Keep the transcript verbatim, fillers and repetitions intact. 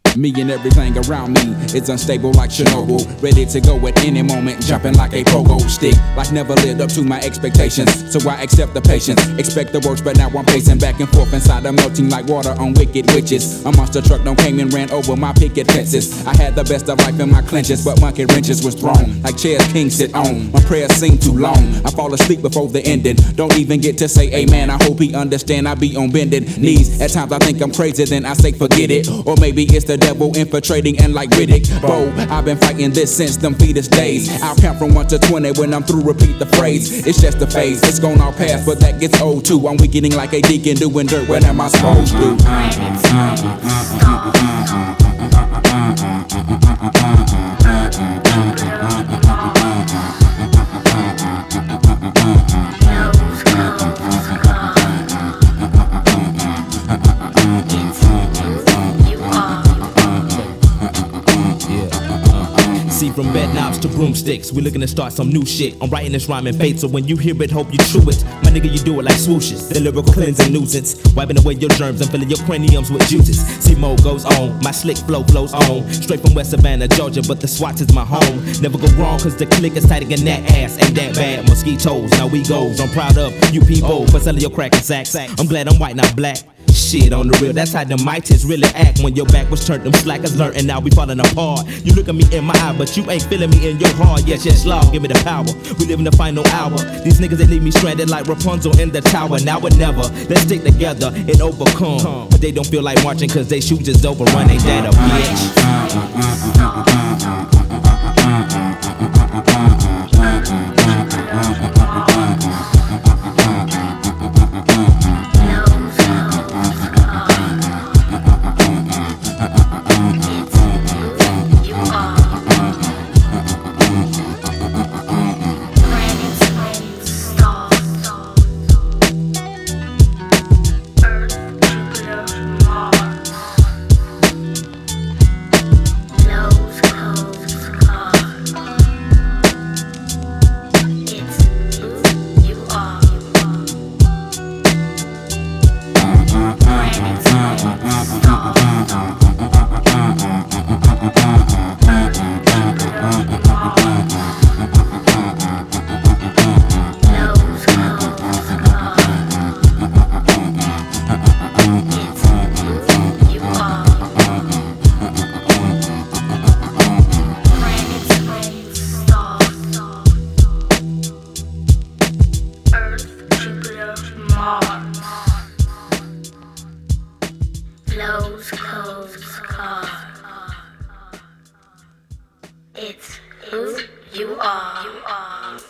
Me and everything around me is unstable like Chernobyl. Ready to go at any moment, jumping like a pogo stick. Life never lived up to my expectations, so I accept the patience. Expect the worst, but now I'm pacing back and forth inside. I'm melting like water on wicked witches. A monster truck don't came and ran over my picket fences. I had the best of life in my clenches, but monkey wrenches was thrown like chairs kings sit on. My prayers seem too long. I fall asleep before the ending. Don't even get to say amen. I hope he understand I be on bended knees. At times I think I'm crazy, then I say forget it. Or maybe it's the devil infiltrating, and like Riddick Bowe, I've been fighting this since them fetus days. I'll count from one to twenty. When I'm through, repeat the phrase. It's just a phase. It's gone all past, but that gets old too. I'm weakening like a deacon doing dirt. What am I supposed to? See, from bed knobs to broomsticks, we looking to start some new shit. I'm writing this rhyme in faith, so when you hear it, hope you chew it. My nigga, you do it like swooshes, the lyrical cleansing nuisance, wiping away your germs and filling your craniums with juices. See, mo goes on, my slick flow flows on, straight from West Savannah, Georgia, but the Swats is my home. Never go wrong, cause the click is tighter than that ass. Ain't that bad, mosquitoes, now we goes. I'm proud of you people for selling your crack and sacks. I'm glad I'm white, not black. Shit, on the real, that's how the mites really act. When your back was turned, them slackers learned, and now we falling apart. You look at me in my eye, but you ain't feeling me in your heart. Yes, yes, Lord, give me the power. We live in the final hour. These niggas, they leave me stranded like Rapunzel in the tower. Now or never, let's stick together and overcome. But they don't feel like marching, cause they shoes just overrun. Ain't that a bitch? Clothes, clothes, car. It's who you are. You are.